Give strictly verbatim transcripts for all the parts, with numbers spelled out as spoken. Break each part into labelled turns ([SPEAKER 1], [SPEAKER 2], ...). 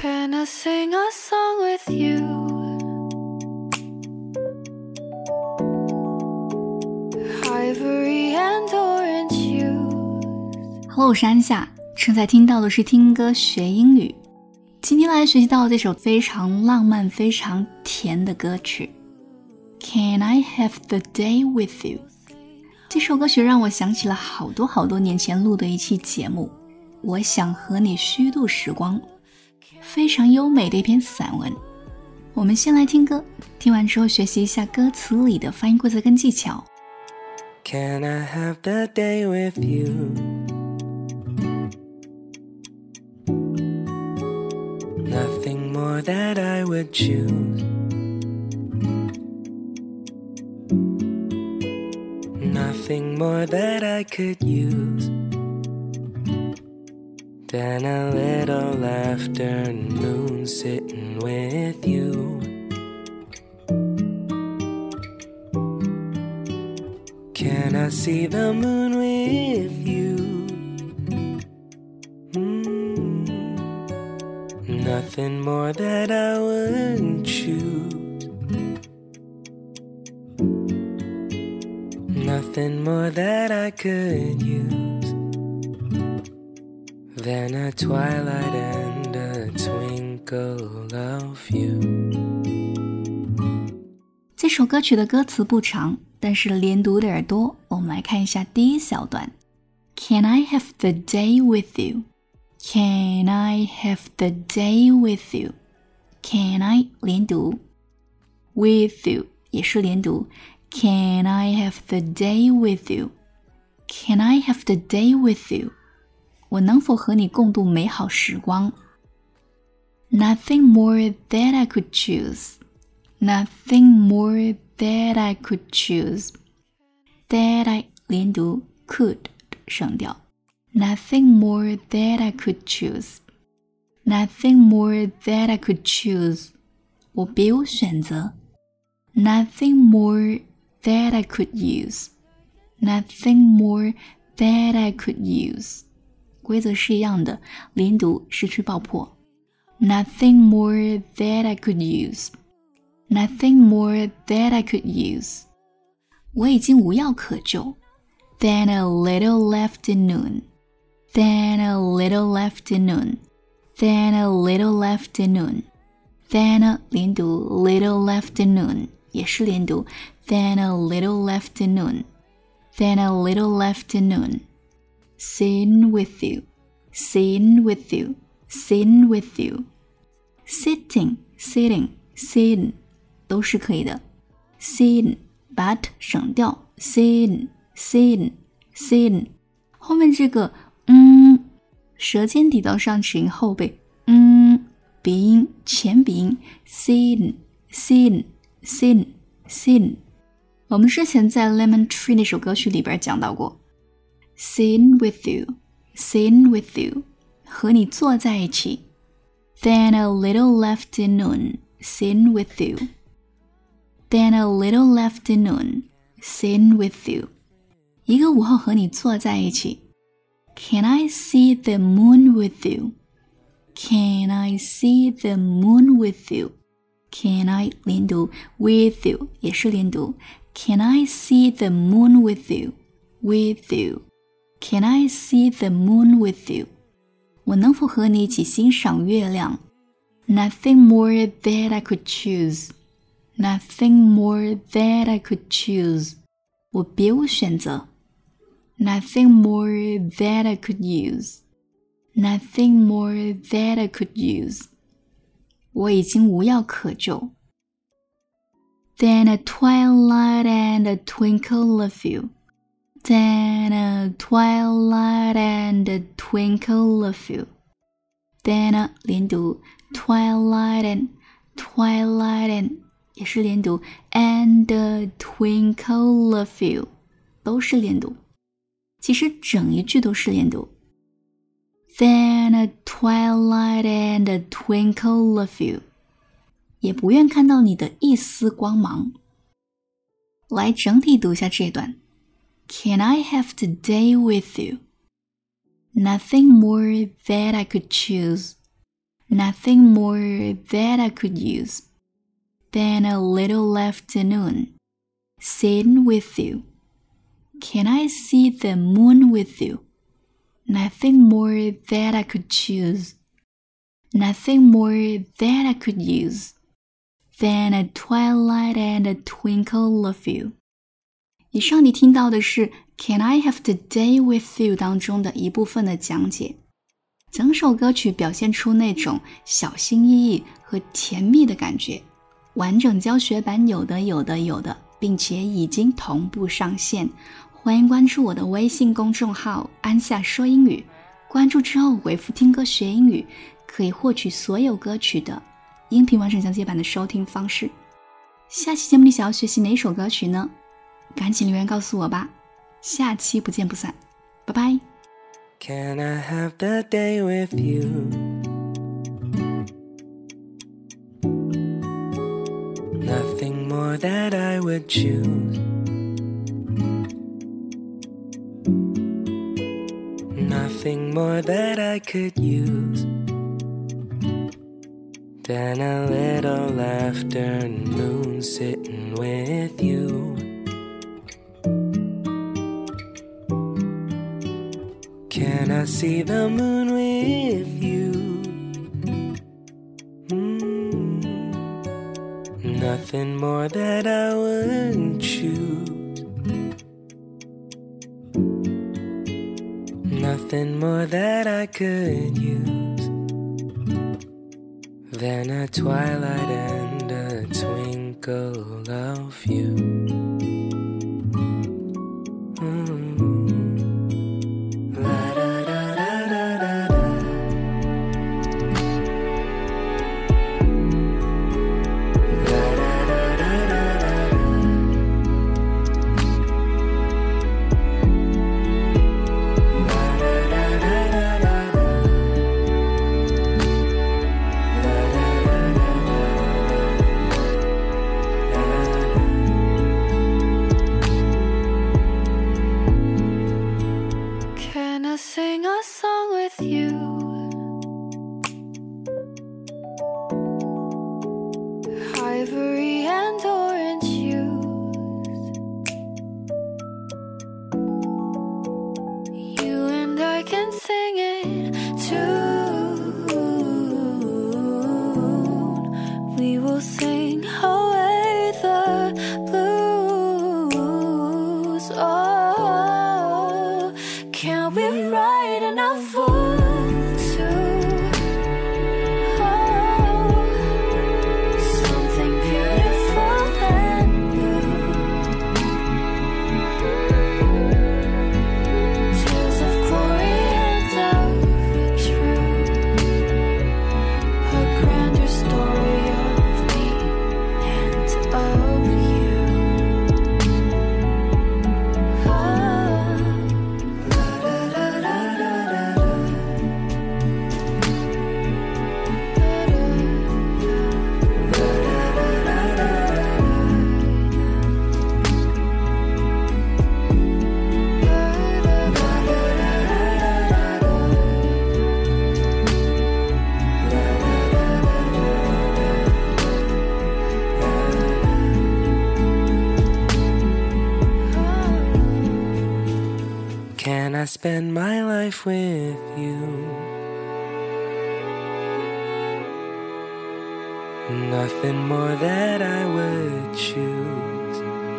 [SPEAKER 1] Can I sing a song with you? Ivory and orange hues.
[SPEAKER 2] Hello， 我是安夏，正在听到的是听歌学英语。今天来学习到这首非常浪漫、非常甜的歌曲 Can I have the day with you？ 这首歌曲让我想起了好多好多年前录的一期节目，我想和你虚度时光，非常优美的一篇散文。我们先来听歌，听完之后学习一下歌词里的发音规则跟技巧。
[SPEAKER 3] Can I have the day with you? Nothing more that I would choose. Nothing more that I could use than a little afternoon sitting with you. Can I see the moon with you? Mm, nothing more that I would choose. Nothing more that I could use than a twilight and a twinkle of you.
[SPEAKER 2] 这首歌曲的歌词不长，但是连读的耳朵，我们来看一下第一小段。 Can I have the day with you? Can I have the day with you? Can I 连读 with you 也是连读 Can I have the day with you? Can I have the day with you? 我能否和你共度美好时光？ Nothing more that I could choose. Nothing more that I could choose. That I 连读 could 省掉 Nothing more that I could choose. Nothing more that I could choose. 我别无选择 Nothing more that I could use. Nothing more that I could use. 规则是一样的，连读失去爆破 Nothing more that I could use. Nothing more that I could use. 我已经无药可救 Then a little afternoon. Then a little afternoon. Then a little afternoon. Then a 连读 little afternoon 也是连读 Then a little afternoon. Then a little afternoon. Sitting with you. Sitting with you. Sitting with you. Sitting, sitting, sitting 都是可以的 Sitting, but 省掉 Sitting, sitting, sitting 后面这个嗯，舌尖抵到上齿龈后背嗯，鼻音前鼻音 Sitting, sitting, sitting, sitting 我们之前在 Lemon Tree 那首歌曲里边讲到过 Sitting with you, sitting with you 和你坐在一起 Then a little afternoon, sitting with you Then a little afternoon, sitting with you 一个午后和你坐在一起 Can I see the moon with you? Can I see the moon with you? Can I 连读 with you 也是连读 Can I see the moon with you? With you Can I see the moon with you? 我能否和你一起欣赏月亮 Nothing more that I could choose Nothing more that I could choose 我别无选择 Nothing more that I could use Nothing more that I could use 我已经无药可救 Then a twilight and a twinkle of you Then a twilight and a twinkle of you Then a 连读 Twilight and Twilight and 也是连读 And a twinkle of you 都是连读其实整一句都是连读 Then a twilight and a twinkle of you 也不愿看到你的一丝光芒来整体读一下这段 Can I have the day with you? Nothing more that I could choose Nothing more that I could use than a little afternoon sitting with you. Can I see the moon with you? Nothing more that I could choose. Nothing more that I could use than a twilight and a twinkle of you. 以上你听到的是 Can I have the day with you 当中的一部分的讲解。整首歌曲表现出那种小心翼翼和甜蜜的感觉。完整教学版有的有的有的，并且已经同步上线。欢迎关注我的微信公众号安夏说英语，关注之后回复听歌学英语，可以获取所有歌曲的音频完整讲解版的收听方式。下期节目你想要学习哪首歌曲呢？赶紧留言告诉我吧。下期不见不散，拜拜。
[SPEAKER 3] Can I have the day with you? Nothing more that I would choose. Nothing more that I could use than a little afternoon sitting with you. Can I see the moon with you? Mm. Nothing more that I would choose. Nothing more that I could use than a twilight and a twinkle of you.
[SPEAKER 1] Sing a song with you. Ivory and orange hues. You and I can sing it too. We will sing away the blues. Oh, can't we write enough for two? Oh, something beautiful and blue. Tales of glory and of truth. A grander story of me and of you. Oh,
[SPEAKER 3] Can I spend my life with you? Nothing more that I would choose.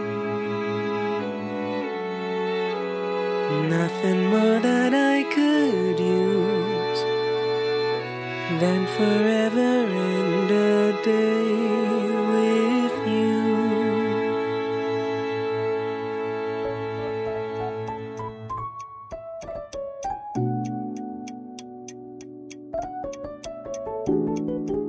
[SPEAKER 3] Nothing more that I could use than forever and a day with you. Thank you.